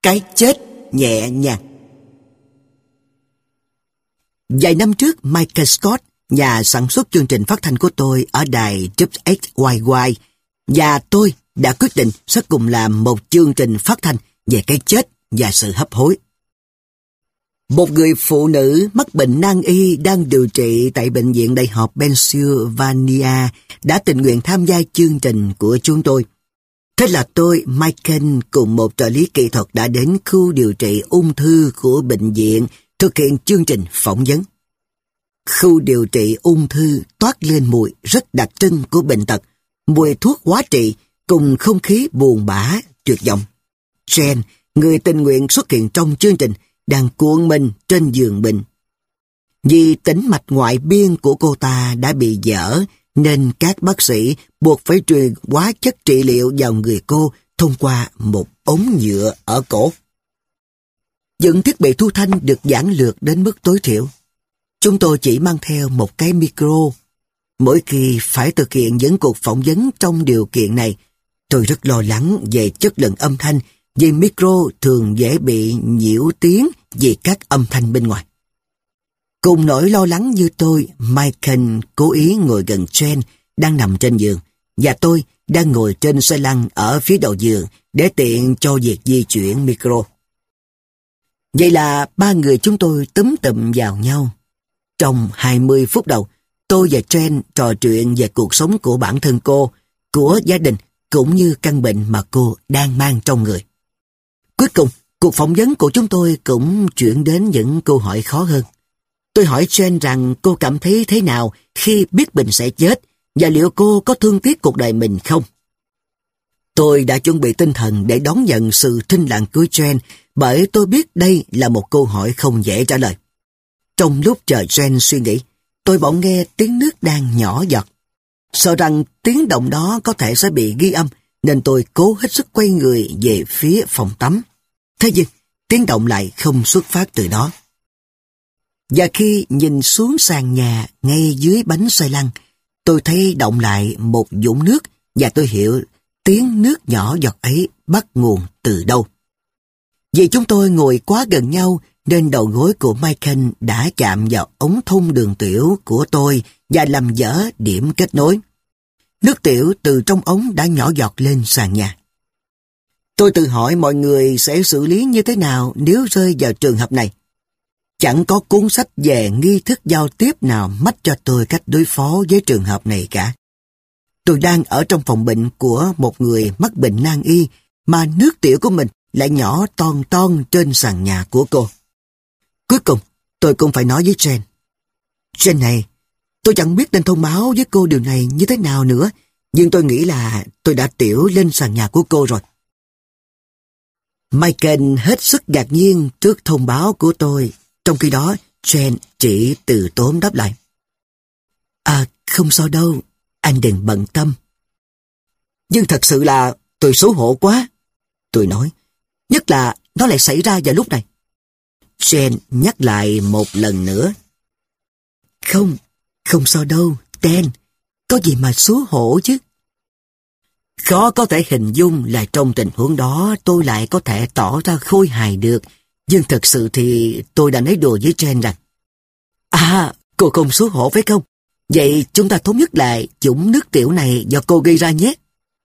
Cái chết nhẹ nhàng. Vài năm trước, Michael Scott, nhà sản xuất chương trình phát thanh của tôi ở đài WXYY, và tôi đã quyết định sẽ cùng làm một chương trình phát thanh về cái chết và sự hấp hối. Một người phụ nữ mắc bệnh nan y đang điều trị tại Bệnh viện Đại học Pennsylvania đã tình nguyện tham gia chương trình của chúng tôi. Thế là tôi, Michael cùng một trợ lý kỹ thuật đã đến khu điều trị ung thư của bệnh viện thực hiện chương trình phỏng vấn. Khu điều trị ung thư toát lên mùi rất đặc trưng của bệnh tật, mùi thuốc hóa trị cùng không khí buồn bã, tuyệt vọng. Jen, người tình nguyện xuất hiện trong chương trình, đang cuộn mình trên giường bệnh. Vì tĩnh mạch ngoại biên của cô ta đã bị vỡ, nên các bác sĩ buộc phải truyền hóa chất trị liệu vào người cô thông qua một ống nhựa ở cổ. Những thiết bị thu thanh được giản lược đến mức tối thiểu. Chúng tôi chỉ mang theo một cái micro. Mỗi khi phải thực hiện những cuộc phỏng vấn trong điều kiện này, tôi rất lo lắng về chất lượng âm thanh, vì micro thường dễ bị nhiễu tiếng vì các âm thanh bên ngoài. Cùng nỗi lo lắng như tôi, Michael cố ý ngồi gần Jen đang nằm trên giường, và tôi đang ngồi trên xe lăn ở phía đầu giường để tiện cho việc di chuyển micro. Vậy là ba người chúng tôi túm tụm vào nhau. Trong 20 phút đầu, tôi và Jen trò chuyện về cuộc sống của bản thân cô, của gia đình, cũng như căn bệnh mà cô đang mang trong người. Cuối cùng, cuộc phỏng vấn của chúng tôi cũng chuyển đến những câu hỏi khó hơn. Tôi hỏi Jen rằng cô cảm thấy thế nào khi biết mình sẽ chết, và liệu cô có thương tiếc cuộc đời mình không? Tôi đã chuẩn bị tinh thần để đón nhận sự thinh lặng của Jen, bởi tôi biết đây là một câu hỏi không dễ trả lời. Trong lúc chờ Jen suy nghĩ, tôi bỗng nghe tiếng nước đang nhỏ giọt. Sợ rằng tiếng động đó có thể sẽ bị ghi âm, nên tôi cố hết sức quay người về phía phòng tắm. Thế nhưng, tiếng động lại không xuất phát từ đó. Và khi nhìn xuống sàn nhà ngay dưới bánh xe lăn, tôi thấy động lại một vũng nước, và tôi hiểu tiếng nước nhỏ giọt ấy bắt nguồn từ đâu. Vì chúng tôi ngồi quá gần nhau, nên đầu gối của Michael đã chạm vào ống thông đường tiểu của tôi và làm vỡ điểm kết nối. Nước tiểu từ trong ống đã nhỏ giọt lên sàn nhà. Tôi tự hỏi mọi người sẽ xử lý như thế nào nếu rơi vào trường hợp này. Chẳng có cuốn sách về nghi thức giao tiếp nào mách cho tôi cách đối phó với trường hợp này cả. Tôi đang ở trong phòng bệnh của một người mắc bệnh nan y, mà nước tiểu của mình lại nhỏ ton ton trên sàn nhà của cô. Cuối cùng, tôi cũng phải nói với Jen. Jen này, tôi chẳng biết nên thông báo với cô điều này như thế nào nữa, nhưng tôi nghĩ là tôi đã tiểu lên sàn nhà của cô rồi. Michael hết sức ngạc nhiên trước thông báo của tôi. Trong khi đó, Jen chỉ từ tốn đáp lại. Không sao đâu, anh đừng bận tâm. Nhưng thật sự là tôi xấu hổ quá, tôi nói. Nhất là nó lại xảy ra vào lúc này. Jen nhắc lại một lần nữa. Không sao đâu, Dan. Có gì mà xấu hổ chứ. Khó có thể hình dung là trong tình huống đó tôi lại có thể tỏ ra khôi hài được. Nhưng thật sự thì tôi đã nói đùa với Jen rằng, cô không xấu hổ phải không? Vậy chúng ta thống nhất lại dũng nước tiểu này do cô gây ra nhé.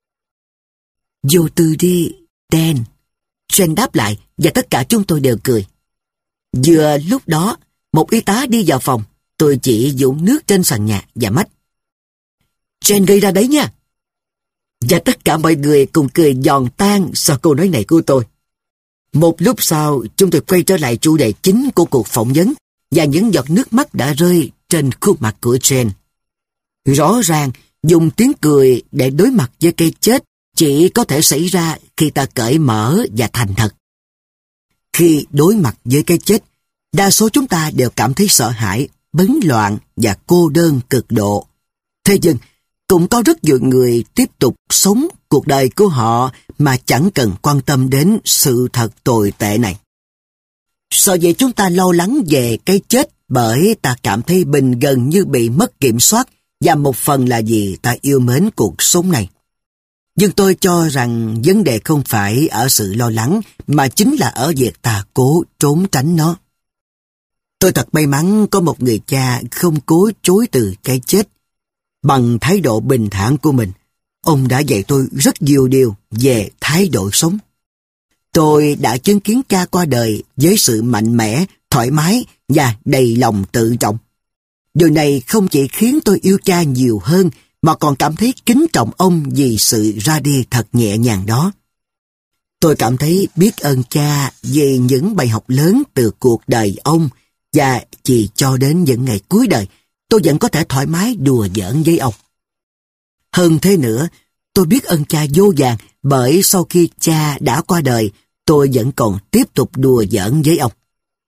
Vô tư đi, Dan. Jen đáp lại, và tất cả chúng tôi đều cười. Vừa lúc đó, một y tá đi vào phòng. Tôi chỉ dũng nước trên sàn nhà và mách. Jen gây ra đấy nha. Và tất cả mọi người cùng cười giòn tan sau câu nói này của tôi. Một lúc sau, chúng tôi quay trở lại chủ đề chính của cuộc phỏng vấn, và những giọt nước mắt đã rơi trên khuôn mặt của Jen. Rõ ràng, dùng tiếng cười để đối mặt với cái chết chỉ có thể xảy ra khi ta cởi mở và thành thật. Khi đối mặt với cái chết, đa số chúng ta đều cảm thấy sợ hãi, bấn loạn và cô đơn cực độ. Thế nhưng, cũng có rất nhiều người tiếp tục sống cuộc đời của họ mà chẳng cần quan tâm đến sự thật tồi tệ này. Sao vậy chúng ta lo lắng về cái chết bởi ta cảm thấy mình gần như bị mất kiểm soát, và một phần là vì ta yêu mến cuộc sống này. Nhưng tôi cho rằng vấn đề không phải ở sự lo lắng, mà chính là ở việc ta cố trốn tránh nó. Tôi thật may mắn có một người cha không cố chối từ cái chết. Bằng thái độ bình thản của mình, ông đã dạy tôi rất nhiều điều về thái độ sống. Tôi đã chứng kiến cha qua đời với sự mạnh mẽ, thoải mái và đầy lòng tự trọng. Điều này không chỉ khiến tôi yêu cha nhiều hơn, mà còn cảm thấy kính trọng ông vì sự ra đi thật nhẹ nhàng đó. Tôi cảm thấy biết ơn cha vì những bài học lớn từ cuộc đời ông, và chỉ cho đến những ngày cuối đời, tôi vẫn có thể thoải mái đùa giỡn với ông. Hơn thế nữa, tôi biết ơn cha vô vàn bởi sau khi cha đã qua đời, tôi vẫn còn tiếp tục đùa giỡn với ông.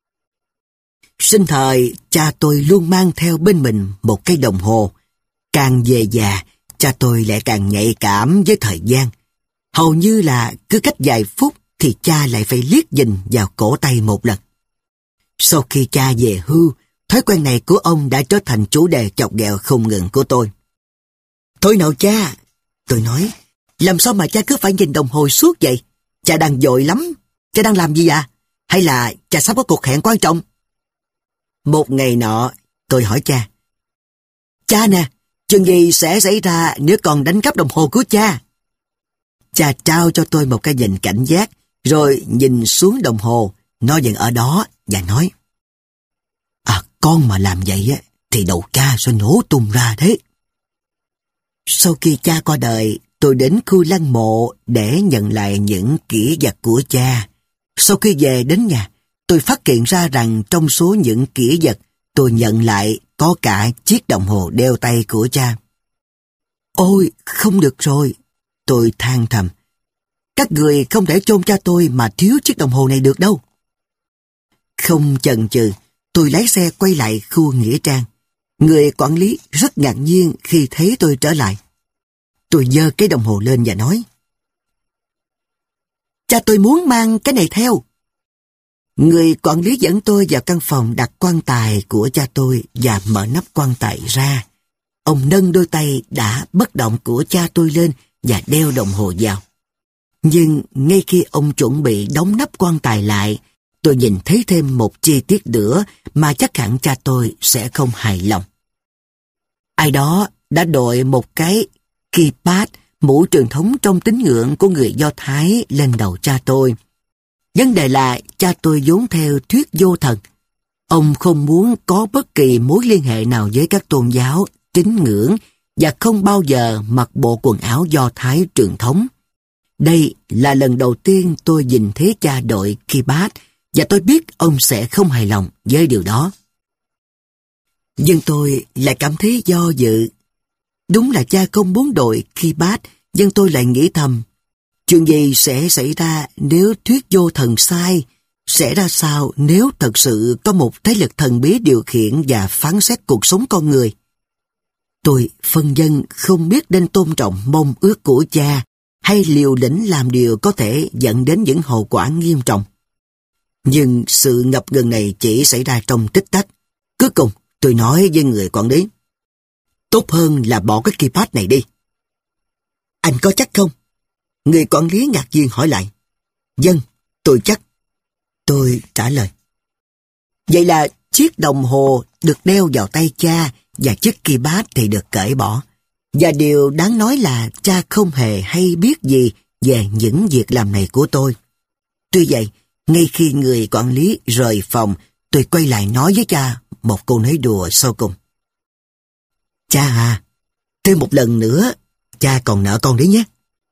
Sinh thời, cha tôi luôn mang theo bên mình một cái đồng hồ. Càng về già, cha tôi lại càng nhạy cảm với thời gian. Hầu như là cứ cách vài phút thì cha lại phải liếc nhìn vào cổ tay một lần. Sau khi cha về hưu, thói quen này của ông đã trở thành chủ đề chọc ghẹo không ngừng của tôi. Thôi nào cha, tôi nói, làm sao mà cha cứ phải nhìn đồng hồ suốt vậy? Cha đang vội lắm, cha đang làm gì à? Hay là cha sắp có cuộc hẹn quan trọng? Một ngày nọ, tôi hỏi cha. Cha nè, chuyện gì sẽ xảy ra nếu còn đánh cắp đồng hồ của cha? Cha trao cho tôi một cái nhìn cảnh giác, rồi nhìn xuống đồng hồ, nó vẫn ở đó và nói. Con mà làm vậy á, thì đầu cha sẽ nổ tung ra đấy. Sau khi cha qua đời, tôi đến khu lăng mộ để nhận lại những kỷ vật của cha. Sau khi về đến nhà, tôi phát hiện ra rằng trong số những kỷ vật tôi nhận lại có cả chiếc đồng hồ đeo tay của cha. Ôi, không được rồi, tôi than thầm. Các người không thể chôn cha tôi mà thiếu chiếc đồng hồ này được đâu. Không chần chừ, tôi lái xe quay lại khu nghĩa trang. Người quản lý rất ngạc nhiên khi thấy tôi trở lại. Tôi giơ cái đồng hồ lên và nói. Cha tôi muốn mang cái này theo. Người quản lý dẫn tôi vào căn phòng đặt quan tài của cha tôi và mở nắp quan tài ra. Ông nâng đôi tay đã bất động của cha tôi lên và đeo đồng hồ vào. Nhưng ngay khi ông chuẩn bị đóng nắp quan tài lại, tôi nhìn thấy thêm một chi tiết nữa mà chắc hẳn cha tôi sẽ không hài lòng. Ai đó đã đội một cái kippah, mũ truyền thống trong tín ngưỡng của người Do Thái lên đầu cha tôi. Vấn đề là cha tôi vốn theo thuyết vô thần. Ông không muốn có bất kỳ mối liên hệ nào với các tôn giáo, tín ngưỡng và không bao giờ mặc bộ quần áo Do Thái truyền thống. Đây là lần đầu tiên tôi nhìn thấy cha đội kippah và tôi biết ông sẽ không hài lòng với điều đó. Nhưng tôi lại cảm thấy do dự. Đúng là cha không muốn đội kippah, nhưng tôi lại nghĩ thầm, chuyện gì sẽ xảy ra nếu thuyết vô thần sai? Sẽ ra sao nếu thật sự có một thế lực thần bí điều khiển và phán xét cuộc sống con người? Tôi phân vân không biết nên tôn trọng mong ước của cha hay liều lĩnh làm điều có thể dẫn đến những hậu quả nghiêm trọng. Nhưng sự ngập ngừng này chỉ xảy ra trong tích tắc. Cuối cùng tôi nói với người quản lý, tốt hơn là bỏ cái kippah này đi. Anh có chắc không? Người quản lý ngạc nhiên hỏi lại. Vâng, tôi chắc. Tôi trả lời. Vậy là chiếc đồng hồ được đeo vào tay cha và chiếc kippah thì được cởi bỏ. Và điều đáng nói là cha không hề hay biết gì về những việc làm này của tôi. Tuy vậy, ngay khi người quản lý rời phòng, tôi quay lại nói với cha một câu nói đùa sau cùng. Cha à, thêm một lần nữa, cha còn nợ con đấy nhé.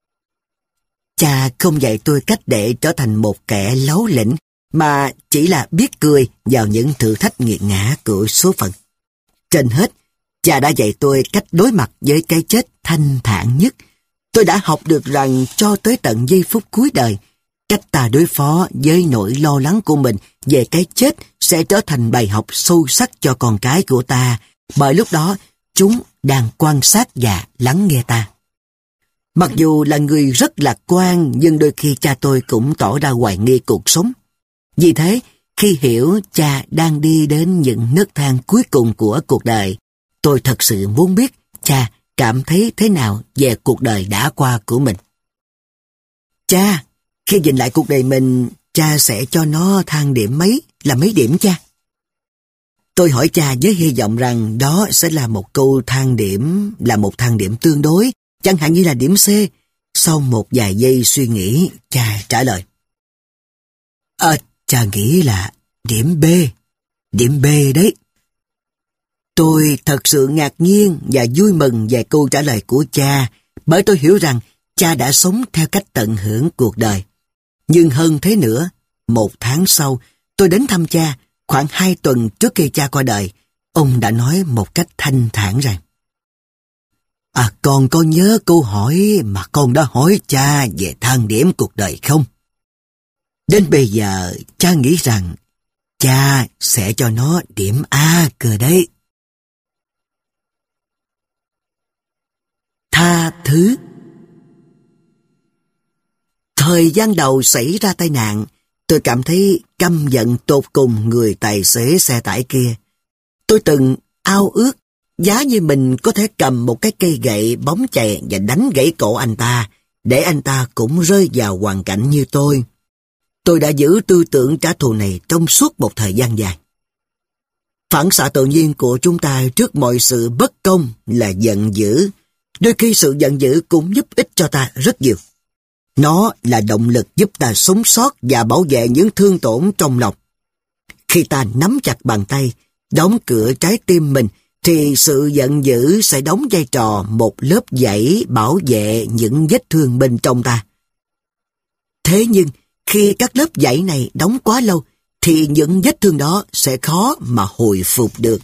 Cha không dạy tôi cách để trở thành một kẻ láu lĩnh, mà chỉ là biết cười vào những thử thách nghiệt ngã của số phận. Trên hết, cha đã dạy tôi cách đối mặt với cái chết thanh thản nhất. Tôi đã học được rằng cho tới tận giây phút cuối đời, cách ta đối phó với nỗi lo lắng của mình về cái chết sẽ trở thành bài học sâu sắc cho con cái của ta, bởi lúc đó chúng đang quan sát và lắng nghe ta. Mặc dù là người rất lạc quan, nhưng đôi khi cha tôi cũng tỏ ra hoài nghi cuộc sống. Vì thế, khi hiểu cha đang đi đến những nấc thang cuối cùng của cuộc đời, tôi thật sự muốn biết cha cảm thấy thế nào về cuộc đời đã qua của mình. Cha, khi nhìn lại cuộc đời mình, cha sẽ cho nó thang điểm mấy điểm cha? Tôi hỏi cha với hy vọng rằng đó sẽ là một thang điểm tương đối, chẳng hạn như là điểm C. Sau một vài giây suy nghĩ, cha trả lời. Cha nghĩ là điểm B. Điểm B đấy. Tôi thật sự ngạc nhiên và vui mừng về câu trả lời của cha, bởi tôi hiểu rằng cha đã sống theo cách tận hưởng cuộc đời. Nhưng hơn thế nữa, 1 tháng sau, tôi đến thăm cha, khoảng 2 tuần trước khi cha qua đời. Ông đã nói một cách thanh thản rằng, con có nhớ câu hỏi mà con đã hỏi cha về thang điểm cuộc đời không? Đến bây giờ, cha nghĩ rằng cha sẽ cho nó điểm A cơ đấy. Tha thứ. Thời gian đầu xảy ra tai nạn, tôi cảm thấy căm giận tột cùng người tài xế xe tải kia. Tôi từng ao ước giá như mình có thể cầm một cái cây gậy bóng chày và đánh gãy cổ anh ta, để anh ta cũng rơi vào hoàn cảnh như tôi. Tôi đã giữ tư tưởng trả thù này trong suốt một thời gian dài. Phản xạ tự nhiên của chúng ta trước mọi sự bất công là giận dữ. Đôi khi sự giận dữ cũng giúp ích cho ta rất nhiều. Nó là động lực giúp ta sống sót và bảo vệ những thương tổn trong lòng. Khi ta nắm chặt bàn tay, đóng cửa trái tim mình, thì sự giận dữ sẽ đóng vai trò một lớp dãy bảo vệ những vết thương bên trong ta. Thế nhưng, khi các lớp dãy này đóng quá lâu, thì những vết thương đó sẽ khó mà hồi phục được.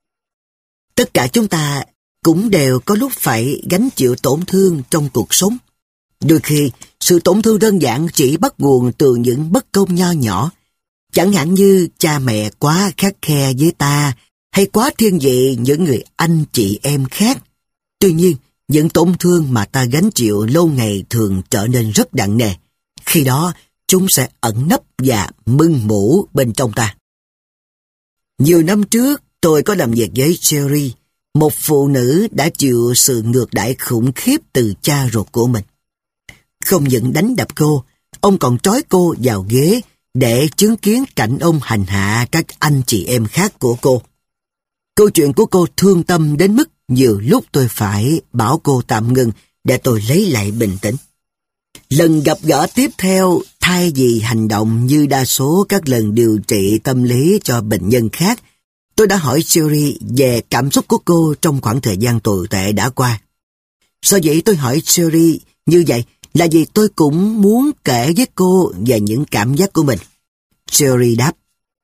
Tất cả chúng ta cũng đều có lúc phải gánh chịu tổn thương trong cuộc sống. Đôi khi, sự tổn thương đơn giản chỉ bắt nguồn từ những bất công nho nhỏ. Chẳng hạn như cha mẹ quá khắt khe với ta, hay quá thiên vị những người anh chị em khác. Tuy nhiên, những tổn thương mà ta gánh chịu lâu ngày thường trở nên rất nặng nề. Khi đó, chúng sẽ ẩn nấp và mưng mủ bên trong ta. Nhiều năm trước, tôi có làm việc với Cherry, một phụ nữ đã chịu sự ngược đãi khủng khiếp từ cha ruột của mình. Không những đánh đập cô, ông còn trói cô vào ghế để chứng kiến cảnh ông hành hạ các anh chị em khác của cô. Câu chuyện của cô thương tâm đến mức nhiều lúc tôi phải bảo cô tạm ngừng để tôi lấy lại bình tĩnh. Lần gặp gỡ tiếp theo, thay vì hành động như đa số các lần điều trị tâm lý cho bệnh nhân khác, tôi đã hỏi Cherry về cảm xúc của cô trong khoảng thời gian tồi tệ đã qua. Sao vậy tôi hỏi Cherry như vậy là vì tôi cũng muốn kể với cô về những cảm giác của mình. Cherry đáp,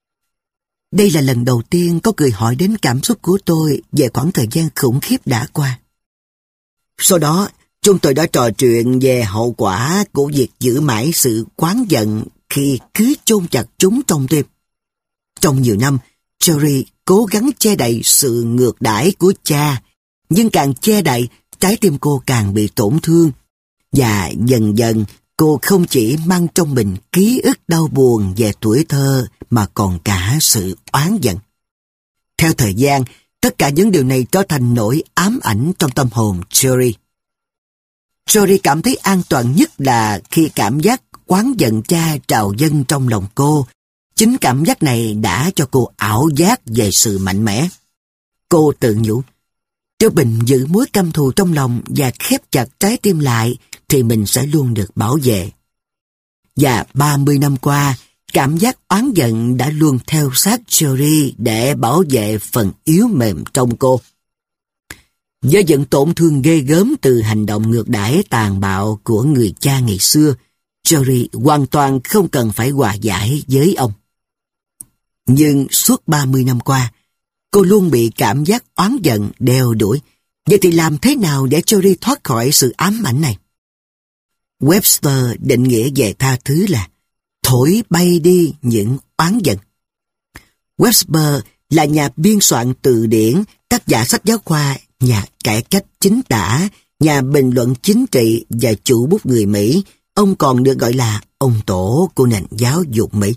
đây là lần đầu tiên có người hỏi đến cảm xúc của tôi về khoảng thời gian khủng khiếp đã qua. Sau đó, chúng tôi đã trò chuyện về hậu quả của việc giữ mãi sự oán giận khi cứ chôn chặt chúng trong tim. Trong nhiều năm, Cherry cố gắng che đậy sự ngược đãi của cha, nhưng càng che đậy, trái tim cô càng bị tổn thương. Và dần dần, cô không chỉ mang trong mình ký ức đau buồn về tuổi thơ mà còn cả sự oán giận. Theo thời gian, tất cả những điều này trở thành nỗi ám ảnh trong tâm hồn Cherry. Cherry cảm thấy an toàn nhất là khi cảm giác oán giận cha trào dâng trong lòng cô. Chính cảm giác này đã cho cô ảo giác về sự mạnh mẽ. Cô tự nhủ, nếu mình giữ mối căm thù trong lòng và khép chặt trái tim lại thì mình sẽ luôn được bảo vệ. Và 30 năm qua, cảm giác oán giận đã luôn theo sát Cherry để bảo vệ phần yếu mềm trong cô. Do những tổn thương ghê gớm từ hành động ngược đãi tàn bạo của người cha ngày xưa, Cherry hoàn toàn không cần phải hòa giải với ông. Nhưng suốt 30 năm qua, cô luôn bị cảm giác oán giận đeo đuổi. Vậy thì làm thế nào để Cherry thoát khỏi sự ám ảnh này? Webster định nghĩa về tha thứ là thổi bay đi những oán giận. Webster là nhà biên soạn từ điển, tác giả sách giáo khoa, nhà cải cách chính tả, nhà bình luận chính trị và chủ bút người Mỹ. Ông còn được gọi là ông tổ của nền giáo dục Mỹ.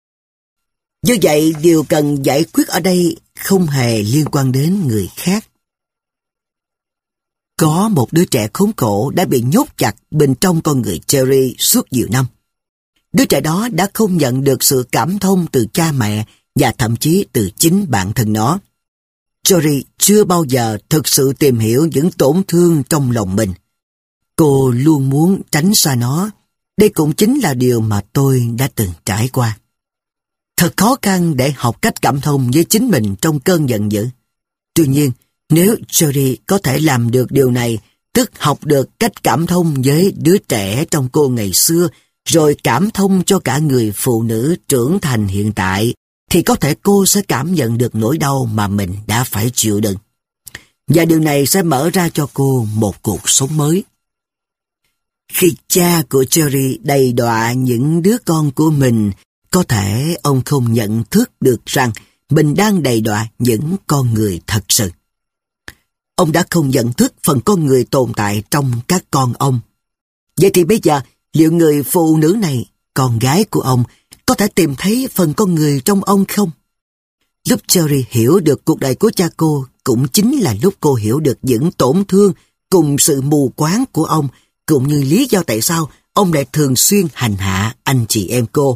Như vậy, điều cần giải quyết ở đây không hề liên quan đến người khác. Có một đứa trẻ khốn khổ đã bị nhốt chặt bên trong con người Jerry suốt nhiều năm. Đứa trẻ đó đã không nhận được sự cảm thông từ cha mẹ và thậm chí từ chính bản thân nó. Jerry chưa bao giờ thực sự tìm hiểu những tổn thương trong lòng mình. Cô luôn muốn tránh xa nó. Đây cũng chính là điều mà tôi đã từng trải qua. Thật khó khăn để học cách cảm thông với chính mình trong cơn giận dữ. Tuy nhiên, nếu Jerry có thể làm được điều này, tức học được cách cảm thông với đứa trẻ trong cô ngày xưa, rồi cảm thông cho cả người phụ nữ trưởng thành hiện tại, thì có thể cô sẽ cảm nhận được nỗi đau mà mình đã phải chịu đựng. Và điều này sẽ mở ra cho cô một cuộc sống mới. Khi cha của Jerry đầy đọa những đứa con của mình, có thể ông không nhận thức được rằng mình đang đầy đọa những con người thật sự. Ông đã không nhận thức phần con người tồn tại trong các con ông. Vậy thì bây giờ, liệu người phụ nữ này, con gái của ông, có thể tìm thấy phần con người trong ông không? Lúc Jerry hiểu được cuộc đời của cha cô, cũng chính là lúc cô hiểu được những tổn thương cùng sự mù quáng của ông, cũng như lý do tại sao ông lại thường xuyên hành hạ anh chị em cô.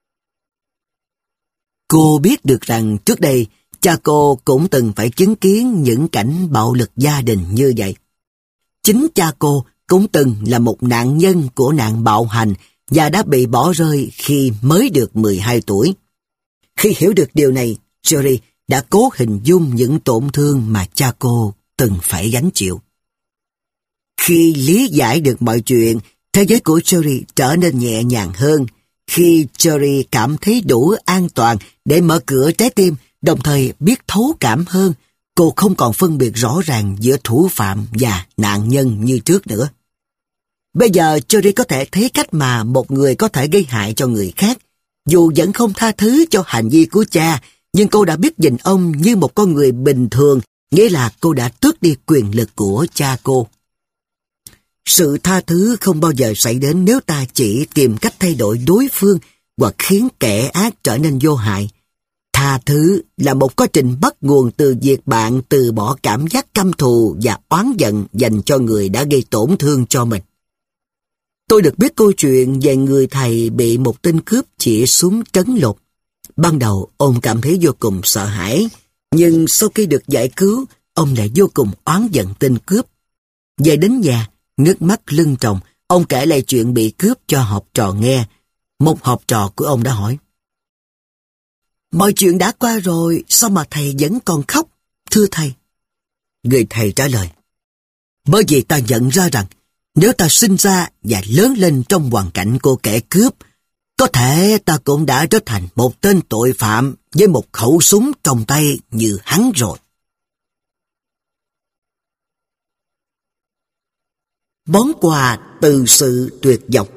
Cô biết được rằng trước đây, cha cô cũng từng phải chứng kiến những cảnh bạo lực gia đình như vậy. Chính cha cô cũng từng là một nạn nhân của nạn bạo hành và đã bị bỏ rơi khi mới được 12 tuổi. Khi hiểu được điều này, Jerry đã cố hình dung những tổn thương mà cha cô từng phải gánh chịu. Khi lý giải được mọi chuyện, thế giới của Jerry trở nên nhẹ nhàng hơn. Khi Jerry cảm thấy đủ an toàn để mở cửa trái tim, đồng thời biết thấu cảm hơn, cô không còn phân biệt rõ ràng giữa thủ phạm và nạn nhân như trước nữa. Bây giờ Jerry có thể thấy cách mà một người có thể gây hại cho người khác. Dù vẫn không tha thứ cho hành vi của cha, nhưng cô đã biết nhìn ông như một con người bình thường, nghĩa là cô đã tước đi quyền lực của cha cô. Sự tha thứ không bao giờ xảy đến nếu ta chỉ tìm cách thay đổi đối phương hoặc khiến kẻ ác trở nên vô hại. Tha thứ là một quá trình bắt nguồn từ việc bạn từ bỏ cảm giác căm thù và oán giận dành cho người đã gây tổn thương cho mình. Tôi được biết câu chuyện về người thầy bị một tên cướp chĩa súng trấn lột. Ban đầu ông cảm thấy vô cùng sợ hãi, nhưng sau khi được giải cứu, ông lại vô cùng oán giận tên cướp. Về đến nhà, nước mắt lưng tròng, ông kể lại chuyện bị cướp cho học trò nghe. Một học trò của ông đã hỏi: "Mọi chuyện đã qua rồi, sao mà thầy vẫn còn khóc, thưa thầy?" Người thầy trả lời: "Bởi vì ta nhận ra rằng, nếu ta sinh ra và lớn lên trong hoàn cảnh của kẻ cướp, có thể ta cũng đã trở thành một tên tội phạm với một khẩu súng trong tay như hắn rồi." Món quà từ sự tuyệt vọng.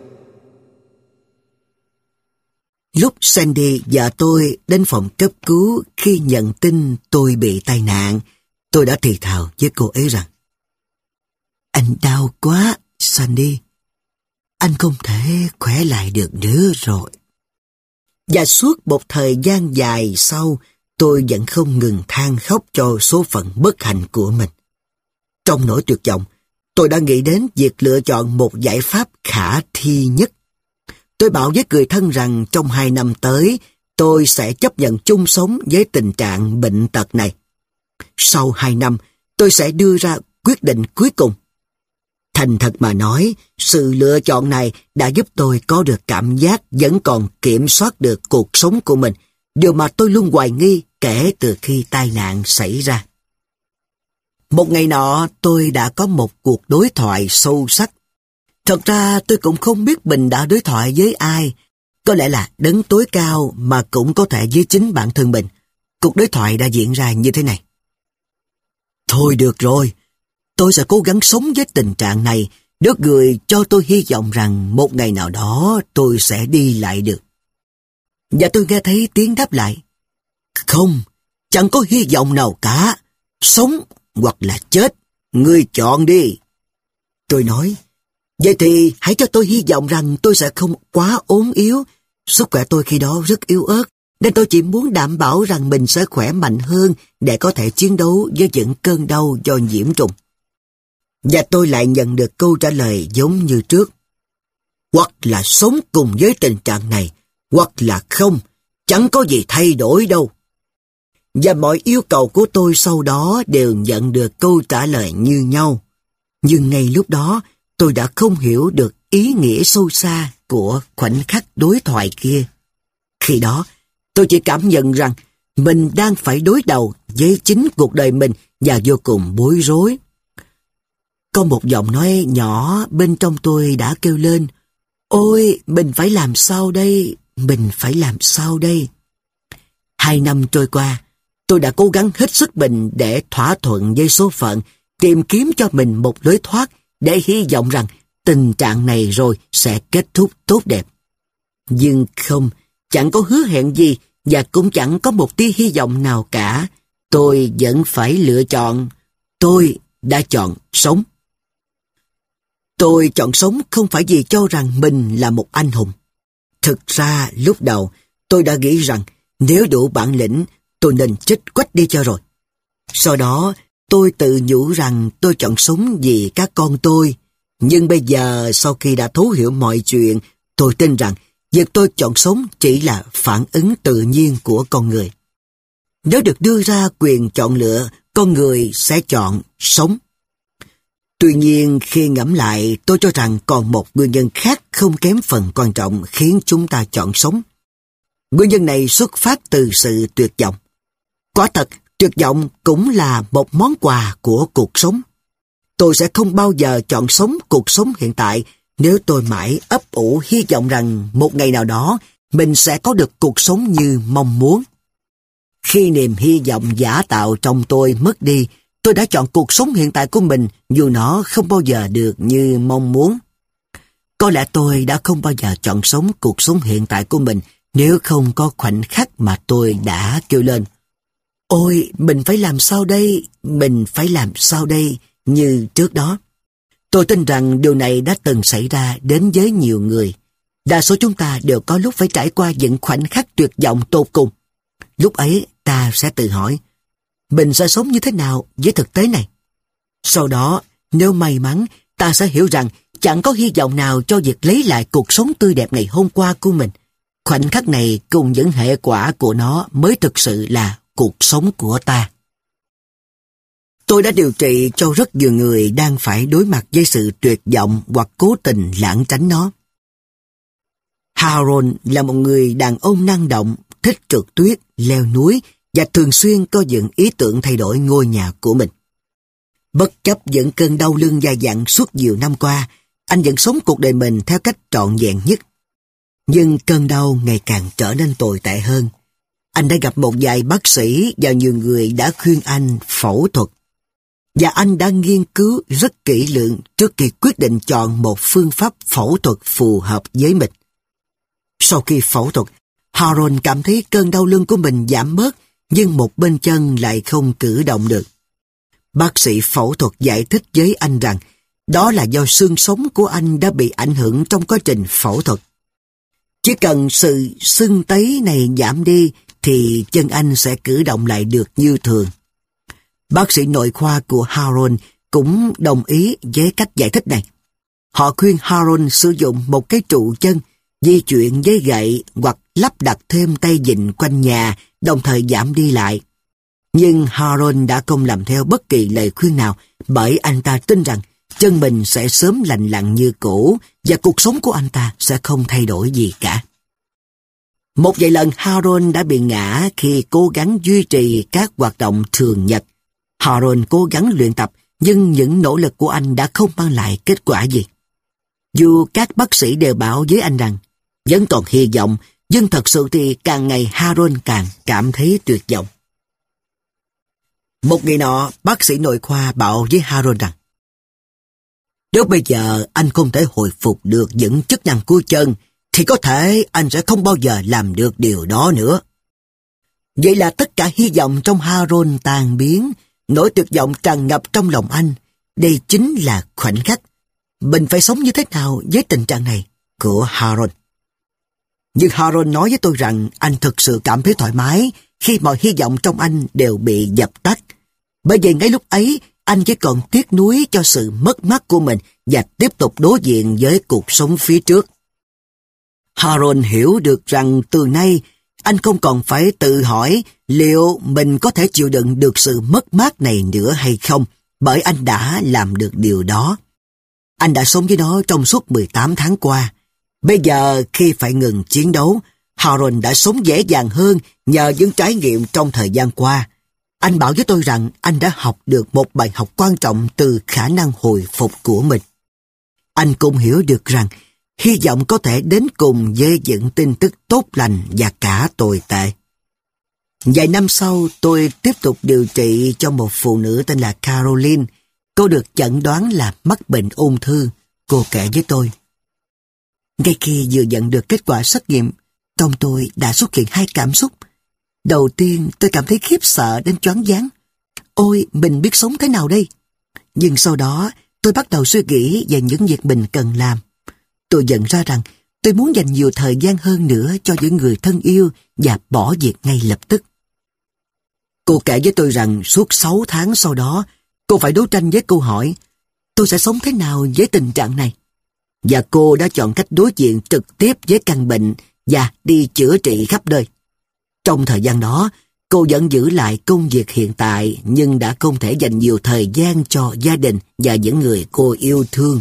Lúc Sandy, vợ tôi, đến phòng cấp cứu khi nhận tin tôi bị tai nạn, tôi đã thì thào với cô ấy rằng: "Anh đau quá, Sandy. Anh không thể khỏe lại được nữa rồi." Và suốt một thời gian dài sau, tôi vẫn không ngừng than khóc cho số phận bất hạnh của mình. Trong nỗi tuyệt vọng, tôi đã nghĩ đến việc lựa chọn một giải pháp khả thi nhất. Tôi bảo với người thân rằng trong 2 năm tới, tôi sẽ chấp nhận chung sống với tình trạng bệnh tật này. Sau 2 năm, tôi sẽ đưa ra quyết định cuối cùng. Thành thật mà nói, sự lựa chọn này đã giúp tôi có được cảm giác vẫn còn kiểm soát được cuộc sống của mình, điều mà tôi luôn hoài nghi kể từ khi tai nạn xảy ra. Một ngày nọ, tôi đã có một cuộc đối thoại sâu sắc. Thật ra tôi cũng không biết mình đã đối thoại với ai. Có lẽ là đấng tối cao, mà cũng có thể với chính bản thân mình. Cuộc đối thoại đã diễn ra như thế này: "Thôi được rồi, tôi sẽ cố gắng sống với tình trạng này. Đức người cho tôi hy vọng rằng một ngày nào đó tôi sẽ đi lại được." Và tôi nghe thấy tiếng đáp lại: "Không, chẳng có hy vọng nào cả. Sống hoặc là chết, ngươi chọn đi." Tôi nói: "Vậy thì hãy cho tôi hy vọng rằng tôi sẽ không quá ốm yếu. Sức khỏe tôi khi đó rất yếu ớt, nên tôi chỉ muốn đảm bảo rằng mình sẽ khỏe mạnh hơn để có thể chiến đấu với những cơn đau do nhiễm trùng." Và tôi lại nhận được câu trả lời giống như trước. Hoặc là sống cùng với tình trạng này, hoặc là không, chẳng có gì thay đổi đâu. Và mọi yêu cầu của tôi sau đó đều nhận được câu trả lời như nhau. Nhưng ngay lúc đó, tôi đã không hiểu được ý nghĩa sâu xa của khoảnh khắc đối thoại kia. Khi đó, tôi chỉ cảm nhận rằng mình đang phải đối đầu với chính cuộc đời mình và vô cùng bối rối. Có một giọng nói nhỏ bên trong tôi đã kêu lên, ôi, mình phải làm sao đây? Mình phải làm sao đây? 2 năm trôi qua, tôi đã cố gắng hết sức mình để thỏa thuận với số phận, tìm kiếm cho mình một lối thoát để hy vọng rằng tình trạng này rồi sẽ kết thúc tốt đẹp. Nhưng không, chẳng có hứa hẹn gì và cũng chẳng có một tia hy vọng nào cả. Tôi vẫn phải lựa chọn. Tôi đã chọn sống. Tôi chọn sống không phải vì cho rằng mình là một anh hùng. Thực ra lúc đầu tôi đã nghĩ rằng nếu đủ bản lĩnh tôi nên chết quách đi cho rồi. Sau đó tôi tự nhủ rằng tôi chọn sống vì các con tôi. Nhưng bây giờ sau khi đã thấu hiểu mọi chuyện, tôi tin rằng việc tôi chọn sống chỉ là phản ứng tự nhiên của con người. Nếu được đưa ra quyền chọn lựa, con người sẽ chọn sống. Tuy nhiên khi ngẫm lại, tôi cho rằng còn một nguyên nhân khác không kém phần quan trọng khiến chúng ta chọn sống. Nguyên nhân này xuất phát từ sự tuyệt vọng. Quả thật, tuyệt vọng cũng là một món quà của cuộc sống. Tôi sẽ không bao giờ chọn sống cuộc sống hiện tại nếu tôi mãi ấp ủ hy vọng rằng một ngày nào đó mình sẽ có được cuộc sống như mong muốn. Khi niềm hy vọng giả tạo trong tôi mất đi, tôi đã chọn cuộc sống hiện tại của mình dù nó không bao giờ được như mong muốn. Có lẽ tôi đã không bao giờ chọn sống cuộc sống hiện tại của mình nếu không có khoảnh khắc mà tôi đã kêu lên. Ôi, mình phải làm sao đây? Mình phải làm sao đây? Như trước đó. Tôi tin rằng điều này đã từng xảy ra đến với nhiều người. Đa số chúng ta đều có lúc phải trải qua những khoảnh khắc tuyệt vọng tột cùng. Lúc ấy ta sẽ tự hỏi, mình sẽ sống như thế nào với thực tế này? Sau đó, nếu may mắn, ta sẽ hiểu rằng chẳng có hy vọng nào cho việc lấy lại cuộc sống tươi đẹp ngày hôm qua của mình. Khoảnh khắc này cùng những hệ quả của nó mới thực sự là cuộc sống của ta. Tôi đã điều trị cho rất nhiều người đang phải đối mặt với sự tuyệt vọng hoặc cố tình lảng tránh nó. Harold là một người đàn ông năng động, thích trượt tuyết, leo núi và thường xuyên có những ý tưởng thay đổi ngôi nhà của mình. Bất chấp những cơn đau lưng dai dẳng suốt nhiều năm qua, anh vẫn sống cuộc đời mình theo cách trọn vẹn nhất. Nhưng cơn đau ngày càng trở nên tồi tệ hơn. Anh đã gặp một vài bác sĩ và nhiều người đã khuyên anh phẫu thuật. Và anh đã nghiên cứu rất kỹ lưỡng trước khi quyết định chọn một phương pháp phẫu thuật phù hợp với mình. Sau khi phẫu thuật, Harold cảm thấy cơn đau lưng của mình giảm bớt, nhưng một bên chân lại không cử động được. Bác sĩ phẫu thuật giải thích với anh rằng đó là do xương sống của anh đã bị ảnh hưởng trong quá trình phẫu thuật. Chỉ cần sự sưng tấy này giảm đi thì chân anh sẽ cử động lại được như thường. Bác sĩ nội khoa của Harold cũng đồng ý với cách giải thích này. Họ khuyên Harold sử dụng một cái trụ chân, di chuyển với gậy hoặc lắp đặt thêm tay vịn quanh nhà, đồng thời giảm đi lại. Nhưng Harold đã không làm theo bất kỳ lời khuyên nào bởi anh ta tin rằng chân mình sẽ sớm lành lặn như cũ và cuộc sống của anh ta sẽ không thay đổi gì cả. Một vài lần Harold đã bị ngã khi cố gắng duy trì các hoạt động thường nhật. Harold cố gắng luyện tập nhưng những nỗ lực của anh đã không mang lại kết quả gì. Dù các bác sĩ đều bảo với anh rằng vẫn còn hy vọng, nhưng thật sự thì càng ngày Harold càng cảm thấy tuyệt vọng. Một ngày nọ, bác sĩ nội khoa bảo với Harold rằng nếu bây giờ anh không thể hồi phục được những chức năng của chân, thì có thể anh sẽ không bao giờ làm được điều đó nữa. Vậy là tất cả hy vọng trong Harold tan biến, nỗi tuyệt vọng tràn ngập trong lòng anh. Đây chính là khoảnh khắc mình phải sống như thế nào với tình trạng này của Harold. Nhưng Harold nói với tôi rằng anh thực sự cảm thấy thoải mái khi mọi hy vọng trong anh đều bị dập tắt. Bởi vì ngay lúc ấy, anh chỉ còn tiếc nuối cho sự mất mát của mình và tiếp tục đối diện với cuộc sống phía trước. Harold hiểu được rằng từ nay anh không còn phải tự hỏi liệu mình có thể chịu đựng được sự mất mát này nữa hay không, bởi anh đã làm được điều đó. Anh đã sống với nó trong suốt 18 tháng qua. Bây giờ khi phải ngừng chiến đấu, Harold đã sống dễ dàng hơn nhờ những trải nghiệm trong thời gian qua. Anh bảo với tôi rằng anh đã học được một bài học quan trọng từ khả năng hồi phục của mình. Anh cũng hiểu được rằng hy vọng có thể đến cùng với những tin tức tốt lành và cả tồi tệ. Vài năm sau, tôi tiếp tục điều trị cho một phụ nữ tên là Caroline. Cô được chẩn đoán là mắc bệnh ung thư. Cô kể với tôi: ngay khi vừa nhận được kết quả xét nghiệm, trong tôi đã xuất hiện hai cảm xúc. Đầu tiên, tôi cảm thấy khiếp sợ đến choáng váng. Ôi, mình biết sống thế nào đây? Nhưng sau đó, tôi bắt đầu suy nghĩ về những việc mình cần làm. Tôi nhận ra rằng tôi muốn dành nhiều thời gian hơn nữa cho những người thân yêu và bỏ việc ngay lập tức. Cô kể với tôi rằng suốt 6 tháng sau đó, cô phải đấu tranh với câu hỏi: tôi sẽ sống thế nào với tình trạng này? Và cô đã chọn cách đối diện trực tiếp với căn bệnh và đi chữa trị khắp nơi. Trong thời gian đó, cô vẫn giữ lại công việc hiện tại nhưng đã không thể dành nhiều thời gian cho gia đình và những người cô yêu thương.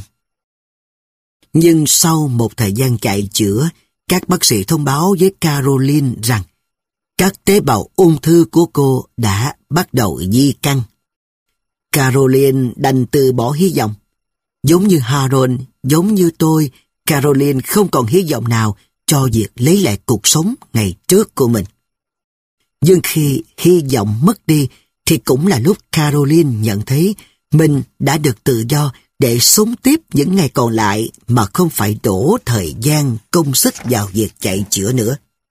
Nhưng sau một thời gian chạy chữa, các bác sĩ thông báo với Caroline rằng các tế bào ung thư của cô đã bắt đầu di căn. Caroline đành từ bỏ hy vọng. Giống như Harold, giống như tôi, Caroline không còn hy vọng nào cho việc lấy lại cuộc sống ngày trước của mình. Nhưng khi hy vọng mất đi, thì cũng là lúc Caroline nhận thấy mình đã được tự do để sống tiếp những ngày còn lại mà không phải đổ thời gian, công sức vào việc chạy chữa nữa.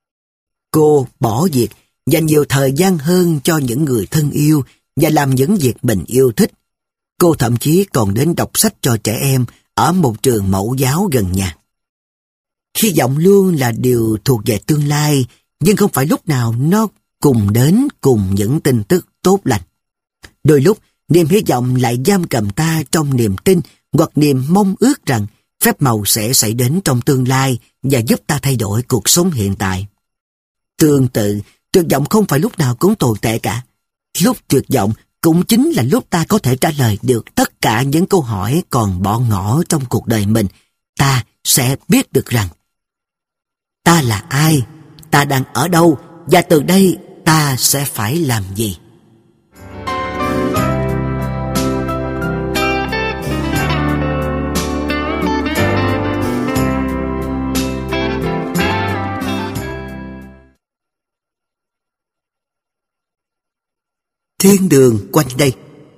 Cô bỏ việc, dành nhiều thời gian hơn cho những người thân yêu và làm những việc mình yêu thích. Cô thậm chí còn đến đọc sách cho trẻ em ở một trường mẫu giáo gần nhà. Hy vọng luôn là điều thuộc về tương lai, nhưng không phải lúc nào nó cùng đến cùng những tin tức tốt lành. Đôi lúc, niềm hy vọng lại giam cầm ta trong niềm tin hoặc niềm mong ước rằng phép màu sẽ xảy đến trong tương lai và giúp ta thay đổi cuộc sống hiện tại. Tương tự, tuyệt vọng không phải lúc nào cũng tồi tệ cả. Lúc tuyệt vọng cũng chính là lúc ta có thể trả lời được tất cả những câu hỏi còn bỏ ngỏ trong cuộc đời mình. Ta sẽ biết được rằng ta là ai, ta đang ở đâu và từ đây ta sẽ phải làm gì. Thiên đường quanh đây.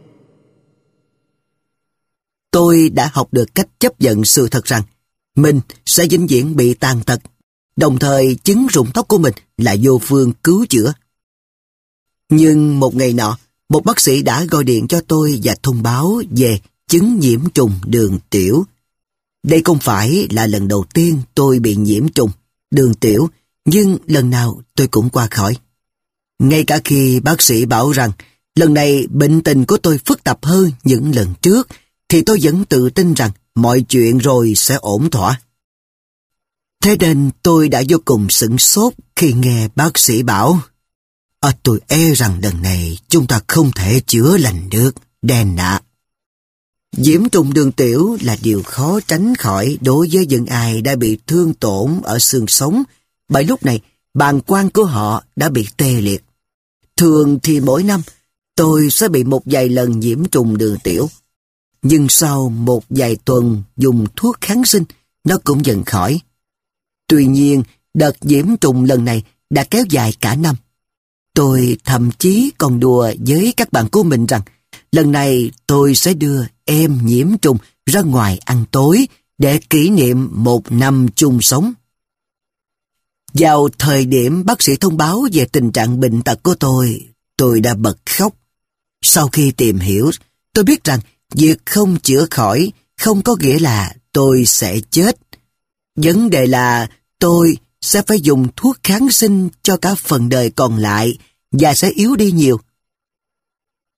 Tôi đã học được cách chấp nhận sự thật rằng mình sẽ vĩnh viễn bị tàn tật, đồng thời chứng rụng tóc của mình là vô phương cứu chữa. Nhưng một ngày nọ, một bác sĩ đã gọi điện cho tôi và thông báo về chứng nhiễm trùng đường tiểu. Đây không phải là lần đầu tiên tôi bị nhiễm trùng đường tiểu, nhưng lần nào tôi cũng qua khỏi. Ngay cả khi bác sĩ bảo rằng lần này bệnh tình của tôi phức tạp hơn những lần trước, thì tôi vẫn tự tin rằng mọi chuyện rồi sẽ ổn thỏa. Thế nên tôi đã vô cùng sửng sốt khi nghe bác sĩ bảo: tôi e rằng lần này chúng ta không thể chữa lành được, Dan ạ. Nhiễm trùng đường tiểu là điều khó tránh khỏi đối với những ai đã bị thương tổn ở xương sống, bởi lúc này bàng quang của họ đã bị tê liệt. Thường thì mỗi năm tôi sẽ bị một vài lần nhiễm trùng đường tiểu. Nhưng sau một vài tuần dùng thuốc kháng sinh, nó cũng dần khỏi. Tuy nhiên, đợt nhiễm trùng lần này đã kéo dài cả năm. Tôi thậm chí còn đùa với các bạn của mình rằng lần này tôi sẽ đưa em nhiễm trùng ra ngoài ăn tối để kỷ niệm 1 năm chung sống. Vào thời điểm bác sĩ thông báo về tình trạng bệnh tật của tôi đã bật khóc. Sau khi tìm hiểu, tôi biết rằng việc không chữa khỏi không có nghĩa là tôi sẽ chết. Vấn đề là tôi sẽ phải dùng thuốc kháng sinh cho cả phần đời còn lại và sẽ yếu đi nhiều.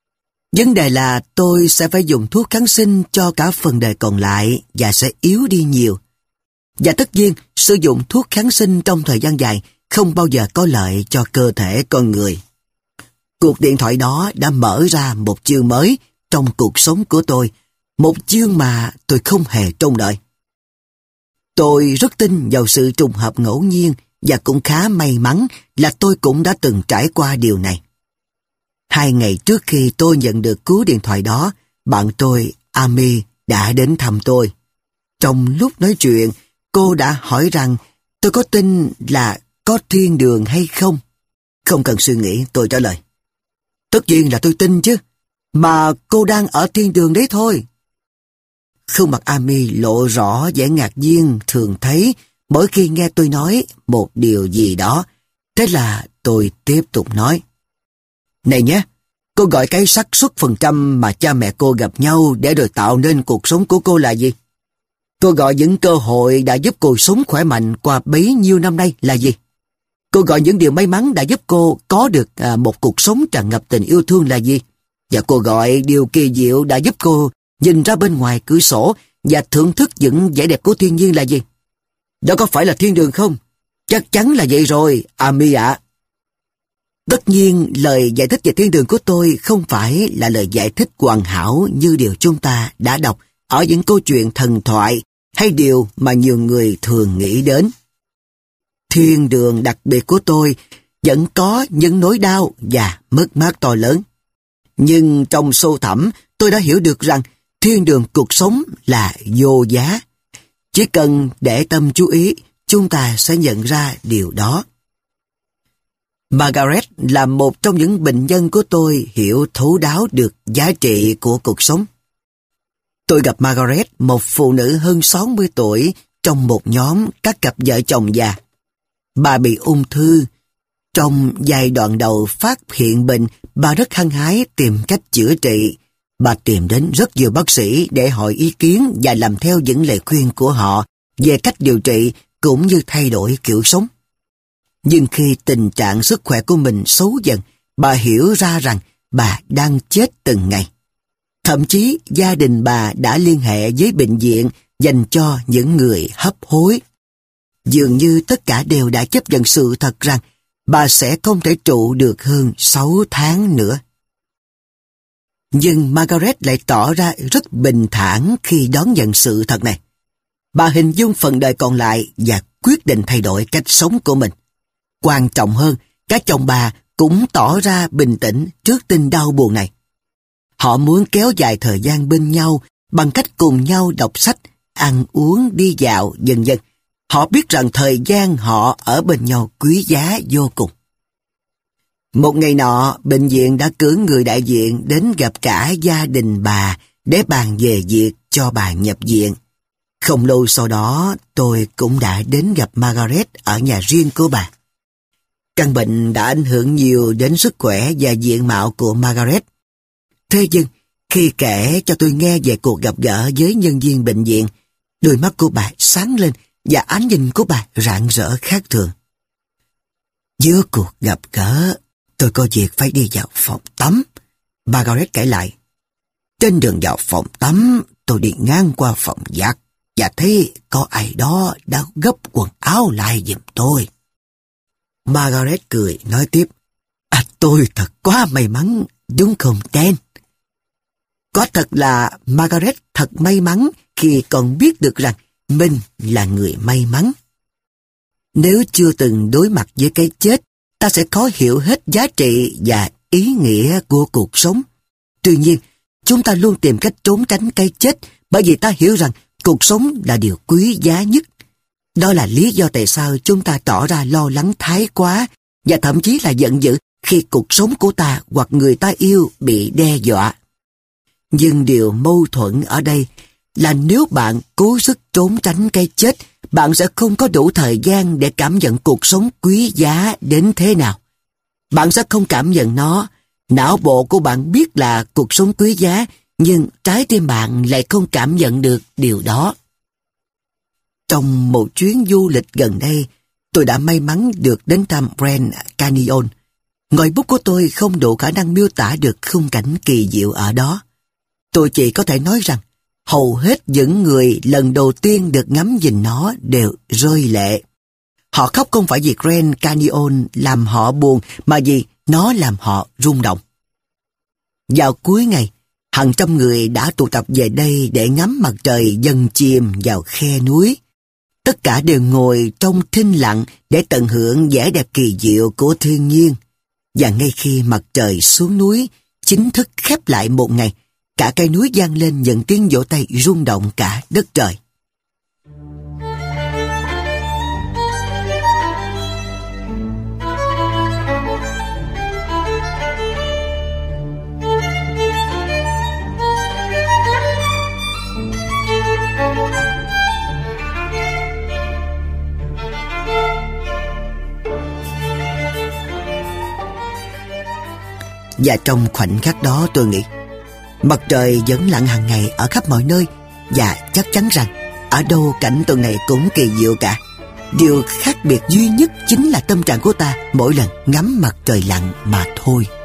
Vấn đề là tôi sẽ phải dùng thuốc kháng sinh cho cả phần đời còn lại và sẽ yếu đi nhiều. Và tất nhiên, sử dụng thuốc kháng sinh trong thời gian dài không bao giờ có lợi cho cơ thể con người. Cuộc điện thoại đó đã mở ra một chương mới trong cuộc sống của tôi, một chương mà tôi không hề trông đợi. Tôi rất tin vào sự trùng hợp ngẫu nhiên và cũng khá may mắn là tôi cũng đã từng trải qua điều này. 2 ngày trước khi tôi nhận được cú điện thoại đó, bạn tôi, Amy, đã đến thăm tôi. Trong lúc nói chuyện, cô đã hỏi rằng tôi có tin là có thiên đường hay không? Không cần suy nghĩ, tôi trả lời. Tất nhiên là tôi tin chứ, mà cô đang ở thiên đường đấy thôi. Khuôn mặt Amy lộ rõ vẻ ngạc nhiên thường thấy mỗi khi nghe tôi nói một điều gì đó. Thế là tôi tiếp tục nói. Này nhé, cô gọi cái xác suất phần trăm mà cha mẹ cô gặp nhau để rồi tạo nên cuộc sống của cô là gì? Cô gọi những cơ hội đã giúp cô sống khỏe mạnh qua bấy nhiêu năm nay là gì? Cô gọi những điều may mắn đã giúp cô có được một cuộc sống tràn ngập tình yêu thương là gì? Và cô gọi điều kỳ diệu đã giúp cô nhìn ra bên ngoài cửa sổ và thưởng thức những vẻ đẹp của thiên nhiên là gì? Đó có phải là thiên đường không? Chắc chắn là vậy rồi, Amy ạ. Tất nhiên, lời giải thích về thiên đường của tôi không phải là lời giải thích hoàn hảo như điều chúng ta đã đọc ở những câu chuyện thần thoại hay điều mà nhiều người thường nghĩ đến. Thiên đường đặc biệt của tôi vẫn có những nỗi đau và mất mát to lớn. Nhưng trong sâu thẳm, tôi đã hiểu được rằng thiên đường cuộc sống là vô giá. Chỉ cần để tâm chú ý, chúng ta sẽ nhận ra điều đó. Margaret là một trong những bệnh nhân của tôi hiểu thấu đáo được giá trị của cuộc sống. Tôi gặp Margaret, một phụ nữ hơn 60 tuổi, trong một nhóm các cặp vợ chồng già. Bà bị ung thư. Trong giai đoạn đầu phát hiện bệnh, bà rất hăng hái tìm cách chữa trị. Bà tìm đến rất nhiều bác sĩ để hỏi ý kiến và làm theo những lời khuyên của họ về cách điều trị cũng như thay đổi kiểu sống. Nhưng khi tình trạng sức khỏe của mình xấu dần, bà hiểu ra rằng bà đang chết từng ngày. Thậm chí gia đình bà đã liên hệ với bệnh viện dành cho những người hấp hối. Dường như tất cả đều đã chấp nhận sự thật rằng bà sẽ không thể trụ được hơn 6 tháng nữa. Nhưng Margaret lại tỏ ra rất bình thản khi đón nhận sự thật này. Bà hình dung phần đời còn lại và quyết định thay đổi cách sống của mình. Quan trọng hơn, các chồng bà cũng tỏ ra bình tĩnh trước tin đau buồn này. Họ muốn kéo dài thời gian bên nhau bằng cách cùng nhau đọc sách, ăn uống, đi dạo, vân vân. Họ biết rằng thời gian họ ở bên nhau quý giá vô cùng. Một ngày nọ, bệnh viện đã cử người đại diện đến gặp cả gia đình bà để bàn về việc cho bà nhập viện. Không lâu sau đó, tôi cũng đã đến gặp Margaret ở nhà riêng của bà. Căn bệnh đã ảnh hưởng nhiều đến sức khỏe và diện mạo của Margaret. Thế nhưng, khi kể cho tôi nghe về cuộc gặp gỡ với nhân viên bệnh viện, đôi mắt của bà sáng lên và ánh nhìn của bà rạng rỡ khác thường. Giữa cuộc gặp gỡ, tôi có việc phải đi vào phòng tắm. Margaret kể lại. Trên đường vào phòng tắm, tôi đi ngang qua phòng giặt và thấy có ai đó đã gấp quần áo lại giùm tôi. Margaret cười nói tiếp. Tôi thật quá may mắn, đúng không Dan? Có thật là Margaret thật may mắn khi còn biết được rằng mình là người may mắn. Nếu chưa từng đối mặt với cái chết, ta sẽ khó hiểu hết giá trị và ý nghĩa của cuộc sống. Tuy nhiên, chúng ta luôn tìm cách trốn tránh cái chết bởi vì ta hiểu rằng cuộc sống là điều quý giá nhất. Đó là lý do tại sao chúng ta tỏ ra lo lắng thái quá và thậm chí là giận dữ khi cuộc sống của ta hoặc người ta yêu bị đe dọa. Nhưng điều mâu thuẫn ở đây là nếu bạn cố sức trốn tránh cái chết, bạn sẽ không có đủ thời gian để cảm nhận cuộc sống quý giá đến thế nào. Bạn sẽ không cảm nhận nó. Não bộ của bạn biết là cuộc sống quý giá, nhưng trái tim bạn lại không cảm nhận được điều đó. Trong một chuyến du lịch gần đây, tôi đã may mắn được đến thăm Grand Canyon. Ngòi bút của tôi không đủ khả năng miêu tả được khung cảnh kỳ diệu ở đó. Tôi chỉ có thể nói rằng hầu hết những người lần đầu tiên được ngắm nhìn nó đều rơi lệ. Họ khóc không phải vì Grand Canyon làm họ buồn, mà vì nó làm họ rung động. Vào cuối ngày, hàng trăm người đã tụ tập về đây để ngắm mặt trời dần chìm vào khe núi. Tất cả đều ngồi trong thinh lặng để tận hưởng vẻ đẹp kỳ diệu của thiên nhiên. Và ngay khi mặt trời xuống núi, chính thức khép lại một ngày, cả cây núi vang lên những tiếng vỗ tay rung động cả đất trời. Và trong khoảnh khắc đó tôi nghĩ, mặt trời vẫn lặn hàng ngày ở khắp mọi nơi, và chắc chắn rằng ở đâu cảnh tượng này cũng kỳ diệu cả. Điều khác biệt duy nhất chính là tâm trạng của ta mỗi lần ngắm mặt trời lặn mà thôi.